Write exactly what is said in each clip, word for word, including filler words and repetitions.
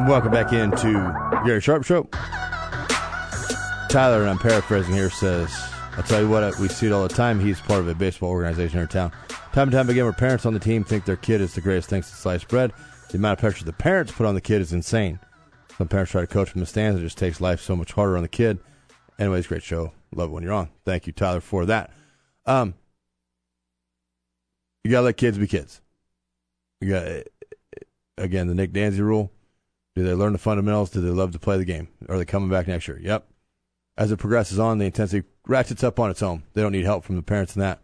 Welcome back into Gary Sharp Show. Tyler, and I'm paraphrasing here, says, I'll tell you what, we see it all the time. He's part of a baseball organization here in town. Time and time again, where parents on the team think their kid is the greatest thing since sliced bread. The amount of pressure the parents put on the kid is insane. Some parents try to coach from the stands. It just takes life so much harder on the kid. Anyways, great show. Love it when you're on. Thank you, Tyler, for that. Um, you got to let kids be kids. You got, again, the Nick Danzy rule. Do they learn the fundamentals? Do they love to play the game? Are they coming back next year? Yep. As it progresses on, the intensity ratchets up on its own. They don't need help from the parents in that.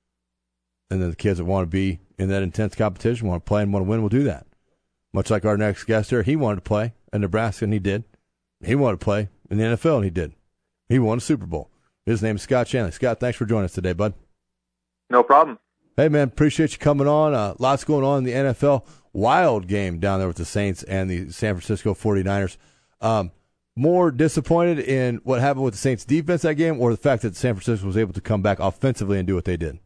And then the kids that want to be in that intense competition, want to play and want to win, will do that. Much like our next guest here, he wanted to play in Nebraska, and he did. He wanted to play in the N F L, and he did. He won a Super Bowl. His name is Scott Shanley. Scott, thanks for joining us today, bud. No problem. Hey, man, appreciate you coming on. Uh, lots going on in the N F L. Wild game down there with the Saints and the San Francisco forty-niners. Um, more disappointed in what happened with the Saints defense that game, or the fact that San Francisco was able to come back offensively and do what they did?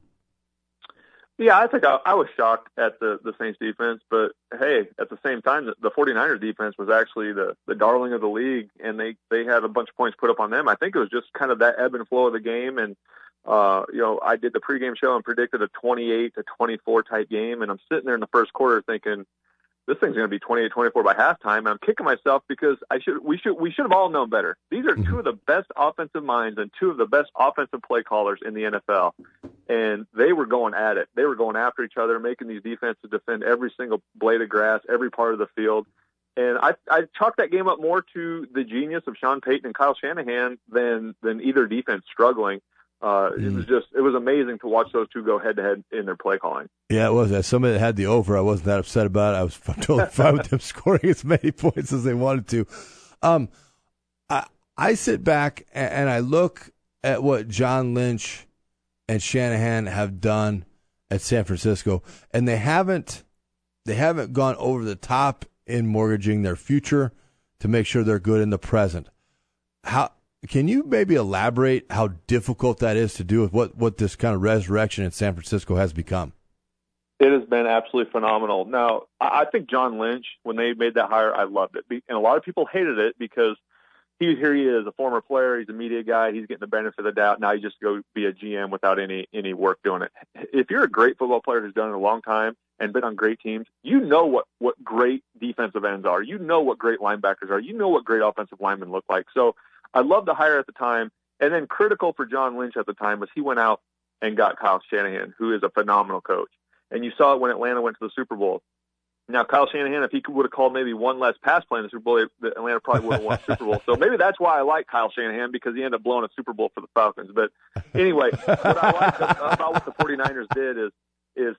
Yeah, I think I, I was shocked at the, the Saints defense, but hey, at the same time, the, the forty-niners defense was actually the, the darling of the league, and they, they had a bunch of points put up on them. I think it was just kind of that ebb and flow of the game, and uh, you know, I did the pregame show and predicted a twenty-eight to twenty-four type game, and I'm sitting there in the first quarter thinking, this thing's going to be twenty-eight twenty-four by halftime, and I'm kicking myself because I should we should we should have all known better. These are two of the best offensive minds and two of the best offensive play callers in the N F L, and they were going at it. They were going after each other, making these defenses defend every single blade of grass, every part of the field. And I I chalk that game up more to the genius of Sean Payton and Kyle Shanahan than than either defense struggling. Uh, it was just, it was amazing to watch those two go head to head in their play calling. Yeah, it was. As somebody that had the over, I wasn't that upset about it. I was totally fine with them scoring as many points as they wanted to. Um, I, I sit back and, and I look at what John Lynch and Shanahan have done at San Francisco, and they haven't, they haven't gone over the top in mortgaging their future to make sure they're good in the present. How, Can you maybe elaborate how difficult that is to do with what, what this kind of resurrection in San Francisco has become? It has been absolutely phenomenal. Now, I think John Lynch, when they made that hire, I loved it. And a lot of people hated it because he, here he is, a former player. He's a media guy. He's getting the benefit of the doubt. Now you just go be a G M without any, any work doing it. If you're a great football player who's done it a long time and been on great teams, you know what, what great defensive ends are. You know what great linebackers are. You know what great offensive linemen look like. So I loved the hire at the time, and then critical for John Lynch at the time was he went out and got Kyle Shanahan, who is a phenomenal coach. And you saw it when Atlanta went to the Super Bowl. Now, Kyle Shanahan, if he would have called maybe one less pass play in the Super Bowl, Atlanta probably would have won the Super Bowl. So maybe that's why I like Kyle Shanahan, because he ended up blowing a Super Bowl for the Falcons. But anyway, what I like about what the forty-niners did is, is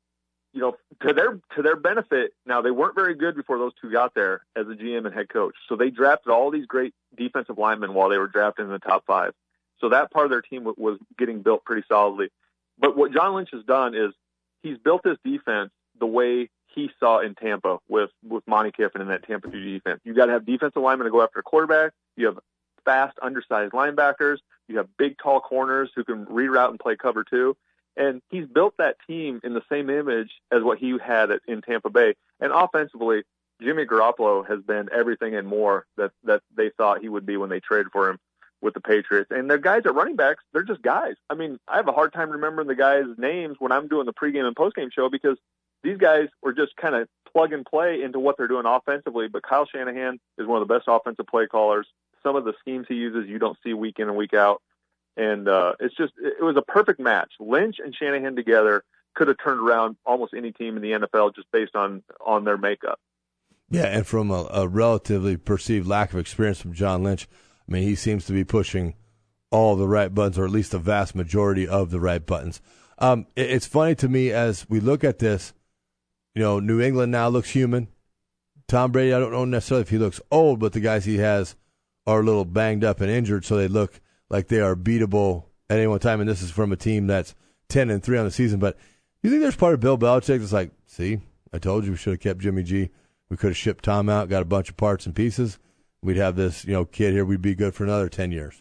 you know, to their to their benefit, now they weren't very good before those two got there as a G M and head coach. So they drafted all these great defensive linemen while they were drafted in the top five. So that part of their team was getting built pretty solidly. But what John Lynch has done is he's built this defense the way he saw in Tampa with, with Monte Kiffin in that Tampa two defense. You got to have defensive linemen to go after a quarterback. You have fast, undersized linebackers. You have big, tall corners who can reroute and play cover two. And he's built that team in the same image as what he had at, in Tampa Bay. And offensively, Jimmy Garoppolo has been everything and more that, that they thought he would be when they traded for him with the Patriots. And their guys at running backs, they're just guys. I mean, I have a hard time remembering the guys' names when I'm doing the pregame and postgame show because these guys were just kind of plug and play into what they're doing offensively. But Kyle Shanahan is one of the best offensive play callers. Some of the schemes he uses you don't see week in and week out. And uh, it's just, it was a perfect match. Lynch and Shanahan together could have turned around almost any team in the N F L just based on, on their makeup. Yeah, and from a, a relatively perceived lack of experience from John Lynch, I mean, he seems to be pushing all the right buttons, or at least the vast majority of the right buttons. Um, it, it's funny to me as we look at this, you know, New England now looks human. Tom Brady, I don't know necessarily if he looks old, but the guys he has are a little banged up and injured, so they look like they are beatable at any one time. And this is from a team that's ten and three on the season. But you think there's part of Bill Belichick that's like, see, I told you we should have kept Jimmy G. We could have shipped Tom out, got a bunch of parts and pieces. We'd have this, you know, kid here. We'd be good for another ten years.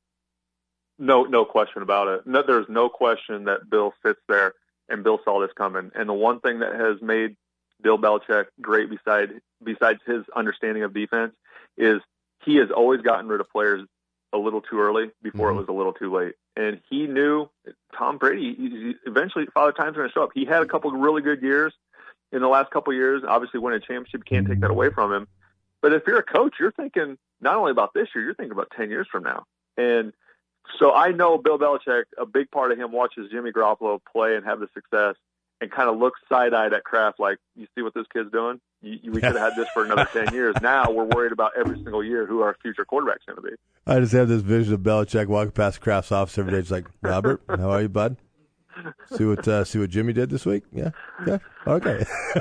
No, no question about it. No, there's no question that Bill sits there and Bill saw this coming. And the one thing that has made Bill Belichick great beside besides his understanding of defense, is he has always gotten rid of players a little too early before mm-hmm. it was a little too late. And he knew Tom Brady, he, he, eventually Father Time's going to show up. He had a couple of really good years in the last couple of years. Obviously, winning a championship, you can't take that away from him. But if you're a coach, you're thinking not only about this year, you're thinking about ten years from now. And so I know Bill Belichick, a big part of him watches Jimmy Garoppolo play and have the success and kind of looks side-eyed at Kraft like, you see what this kid's doing? You, you, we could have had this for another ten years. Now we're worried about every single year who our future quarterback's going to be. I just have this vision of Belichick walking past Kraft's office every day. He's like, Robert, how are you, bud? See what uh, see what Jimmy did this week? Yeah, yeah, okay.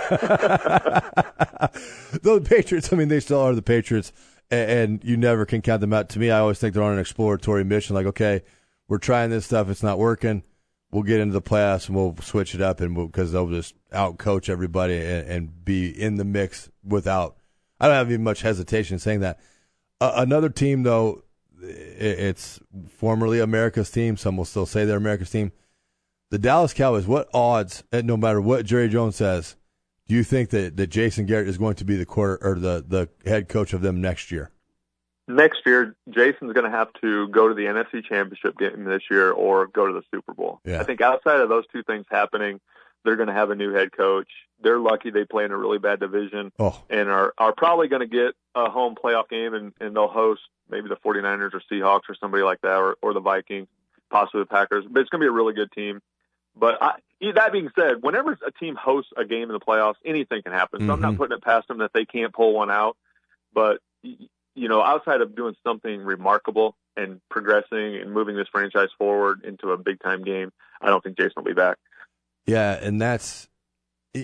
Though the Patriots, I mean, they still are the Patriots, and, and you never can count them out. To me, I always think they're on an exploratory mission. Like, okay, we're trying this stuff, it's not working. We'll get into the playoffs and we'll switch it up, and because we'll, they'll just out coach everybody and, and be in the mix without. I don't have even much hesitation in saying that. Uh, another team, though, it, it's formerly America's team. Some will still say they're America's team. The Dallas Cowboys, what odds, no matter what Jerry Jones says, do you think that, that Jason Garrett is going to be the quarter or the, the head coach of them next year? Next year, Jason's going to have to go to the N F C Championship game this year or go to the Super Bowl. Yeah. I think outside of those two things happening, they're going to have a new head coach. They're lucky they play in a really bad division oh. and are, are probably going to get a home playoff game, and, and they'll host maybe the 49ers or Seahawks or somebody like that, or, or the Vikings, possibly the Packers. But it's going to be a really good team. But I, that being said, whenever a team hosts a game in the playoffs, anything can happen. So mm-hmm. I'm not putting it past them that they can't pull one out. But, you know, outside of doing something remarkable and progressing and moving this franchise forward into a big-time game, I don't think Jason will be back. Yeah, and that's –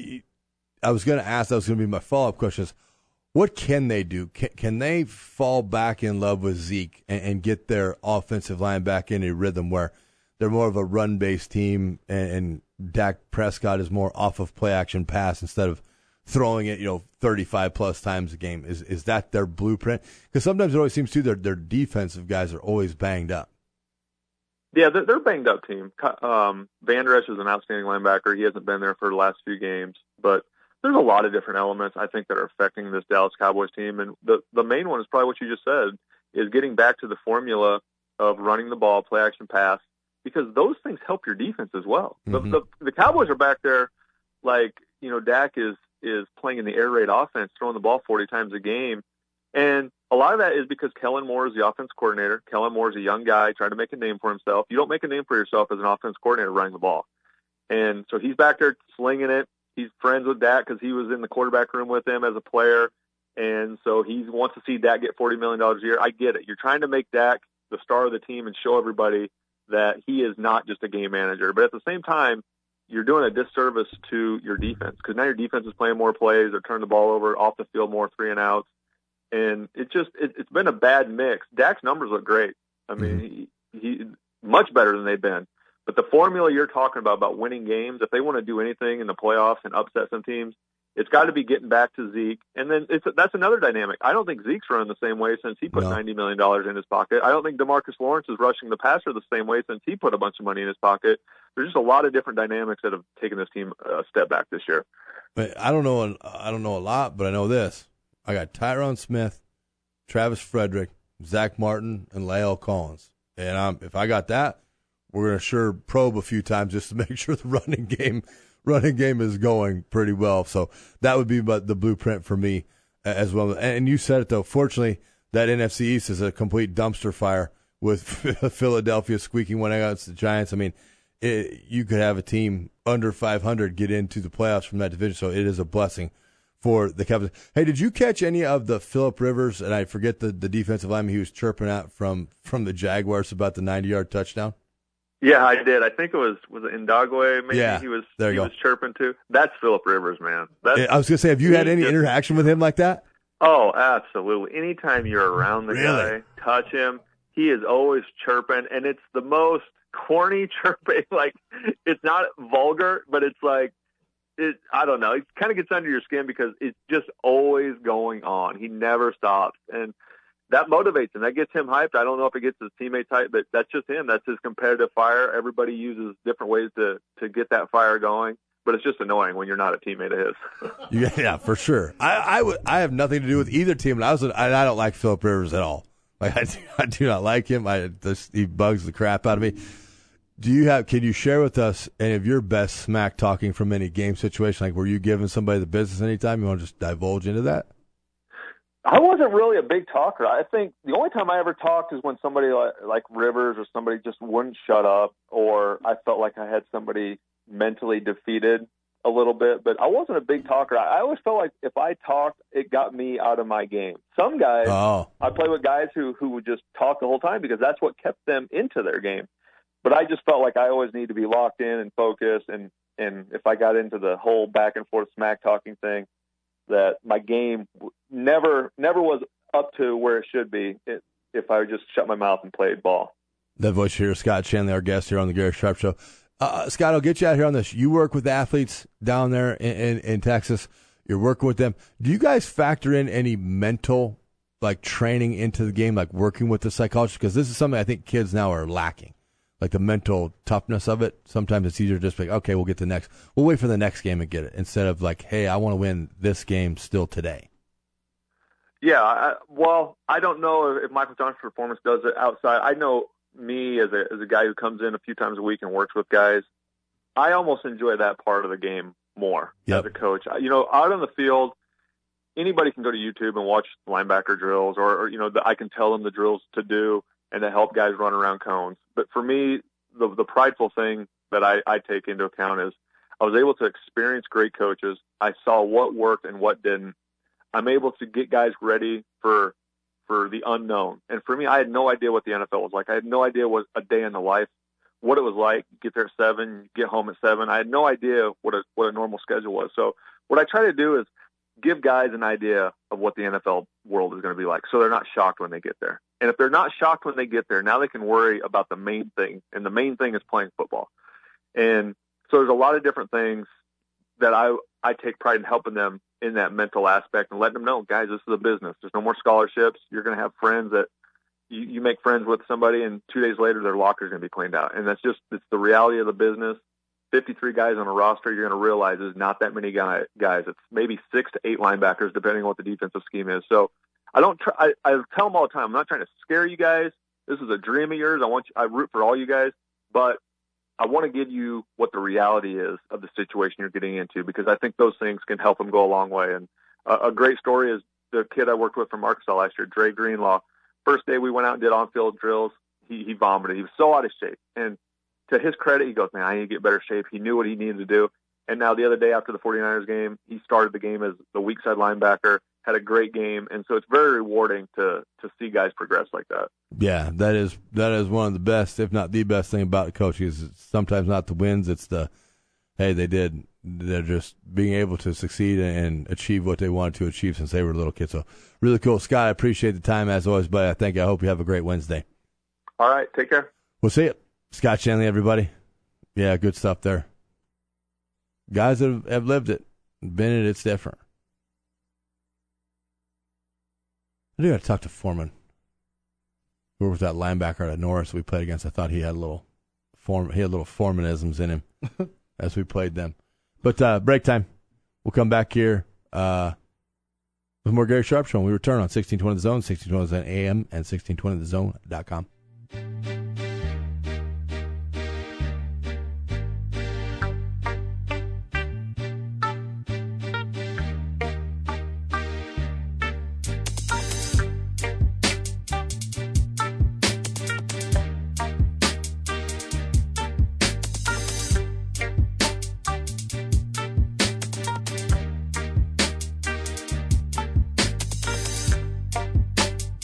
I was going to ask, that was going to be my follow-up question is, what can they do? Can, can they fall back in love with Zeke and, and get their offensive line back in a rhythm where – they're more of a run-based team, and, and Dak Prescott is more off of play-action pass instead of throwing it, you know, thirty-five plus times a game. Is is that their blueprint? Because sometimes it always seems to their their defensive guys are always banged up. Yeah, they're, they're a banged-up team. Um, Van Der Esch is an outstanding linebacker. He hasn't been there for the last few games, but there's a lot of different elements I think that are affecting this Dallas Cowboys team, and the the main one is probably what you just said, is getting back to the formula of running the ball, play-action pass. Because those things help your defense as well. Mm-hmm. The, the the Cowboys are back there like, you know, Dak is is playing in the air raid offense, throwing the ball forty times a game. And a lot of that is because Kellen Moore is the offense coordinator. Kellen Moore is a young guy trying to make a name for himself. You don't make a name for yourself as an offense coordinator running the ball. And so he's back there slinging it. He's friends with Dak because he was in the quarterback room with him as a player. And so he wants to see Dak get forty million dollars a year. I get it. You're trying to make Dak the star of the team and show everybody that he is not just a game manager. But at the same time, you're doing a disservice to your defense because now your defense is playing more plays or turning the ball over off the field more three and outs. And it just, it, it's been a bad mix. Dak's numbers look great. I mean, mm-hmm. he, he much better than they've been. But the formula you're talking about, about winning games, if they want to do anything in the playoffs and upset some teams, it's got to be getting back to Zeke. And then it's that's another dynamic. I don't think Zeke's running the same way since he put no. ninety million dollars in his pocket. I don't think DeMarcus Lawrence is rushing the passer the same way since he put a bunch of money in his pocket. There's just a lot of different dynamics that have taken this team a step back this year. But I don't know. I don't know a lot, but I know this. I got Tyron Smith, Travis Frederick, Zach Martin, and La'el Collins. And I'm, if I got that, we're going to sure probe a few times just to make sure the running game running game is going pretty well. So that would be the blueprint for me as well. And you said it, though. Fortunately, that N F C East is a complete dumpster fire with Philadelphia squeaking one against the Giants. I mean, it, you could have a team under five hundred get into the playoffs from that division, so it is a blessing for the Cowboys. Hey, did you catch any of the Phillip Rivers, and I forget the, the defensive lineman he was chirping at from, from the Jaguars about the ninety-yard touchdown? Yeah, I did. I think it was was it Ndagwe maybe yeah, he was there you he go. was chirping to. That's Phillip Rivers, man. That's, I was going to say, have you had any just, interaction with him like that? Oh, absolutely. Anytime you're around the really? guy, touch him, he is always chirping, and it's the most corny chirping. Like, it's not vulgar, but it's like, it. I don't know. It kind of gets under your skin because it's just always going on. He never stops, and that motivates him. That gets him hyped. I don't know if it gets his teammates hyped, but that's just him. That's his competitive fire. Everybody uses different ways to, to get that fire going. but it's just annoying when you're not a teammate of his. yeah, yeah, for sure. I I, would, I have nothing to do with either team. And I was I, I don't like Philip Rivers at all. Like I do, I do not like him. I this, he bugs the crap out of me. Do you have? Can you share with us any of your best smack talking from any game situation? Like, were you giving somebody the business anytime? You want to just divulge into that? I wasn't really a big talker. I think the only time I ever talked is when somebody like, like Rivers or somebody just wouldn't shut up, or I felt like I had somebody mentally defeated a little bit. But I wasn't a big talker. I, I always felt like if I talked, it got me out of my game. Some guys, oh. I play with guys who, who would just talk the whole time because that's what kept them into their game. But I just felt like I always need to be locked in and focused. And, and if I got into the whole back and forth smack talking thing, that my game never never was up to where it should be it, if I just shut my mouth and played ball. That voice here, Scott Shanley, our guest here on the Gary Sharp Show. Uh, Scott, I'll get you out here on this. You work with athletes down there in, in, in Texas. You're working with them. Do you guys factor in any mental like training into the game, like working with the psychologist? Because this is something I think kids now are lacking. Like the mental toughness of it. Sometimes it's easier to just be like, okay, we'll get the next. We'll wait for the next game and get it instead of like, hey, I want to win this game still today. Yeah, I, well, I don't know if Michael Johnson's performance does it outside. I know me as a as a guy who comes in a few times a week and works with guys. I almost enjoy that part of the game more yep. as a coach. You know, out on the field, anybody can go to YouTube and watch linebacker drills, or, or you know, the, I can tell them the drills to do and to help guys run around cones. But for me, the the prideful thing that I, I take into account is I was able to experience great coaches. I saw what worked and what didn't. I'm able to get guys ready for for the unknown. And for me, I had no idea what the N F L was like. I had no idea what a day in the life, what it was like. Get there at seven, get home at seven. I had no idea what a what a normal schedule was. So what I try to do is give guys an idea of what the N F L world is going to be like, so they're not shocked when they get there. And if they're not shocked when they get there, now they can worry about the main thing, and the main thing is playing football. And so there's a lot of different things that I I take pride in helping them in that mental aspect and letting them know, guys, this is a business. There's no more scholarships. You're going to have friends that you, you make friends with somebody, and two days later their locker is going to be cleaned out. And that's just it's the reality of the business. fifty-three guys on a roster, you're going to realize is not that many guy, guys. It's maybe six to eight linebackers, depending on what the defensive scheme is. So I don't. Try, I, I tell them all the time, I'm not trying to scare you guys. This is a dream of yours. I want you, I root for all you guys, but I want to give you what the reality is of the situation you're getting into, because I think those things can help them go a long way. And uh, a great story is the kid I worked with from Arkansas last year, Dre Greenlaw. First day we went out and did on-field drills, he, he vomited. He was so out of shape. And to his credit, he goes, man, I need to get better shape. He knew what he needed to do. And now the other day after the 49ers game, he started the game as the weak side linebacker, had a great game. And so it's very rewarding to to see guys progress like that. Yeah, that is that is one of the best, if not the best thing about coaching is it's sometimes not the wins. It's the, hey, they did. They're just being able to succeed and achieve what they wanted to achieve since they were little kids. So really cool. Scott, I appreciate the time as always, but I thank you. I hope you have a great Wednesday. All right, take care. We'll see you. Scott Shanley, everybody. Yeah, good stuff there. Guys that have, have lived it, been it, it's different. I do got to talk to Foreman. We were with that linebacker at Norris we played against. I thought he had a little form. He had little Foremanisms in him as we played them. But uh, break time. We'll come back here uh, with more Gary Sharp Show when we return on sixteen twenty The Zone, sixteen twenty The Zone A M, and sixteen twenty the zone dot com.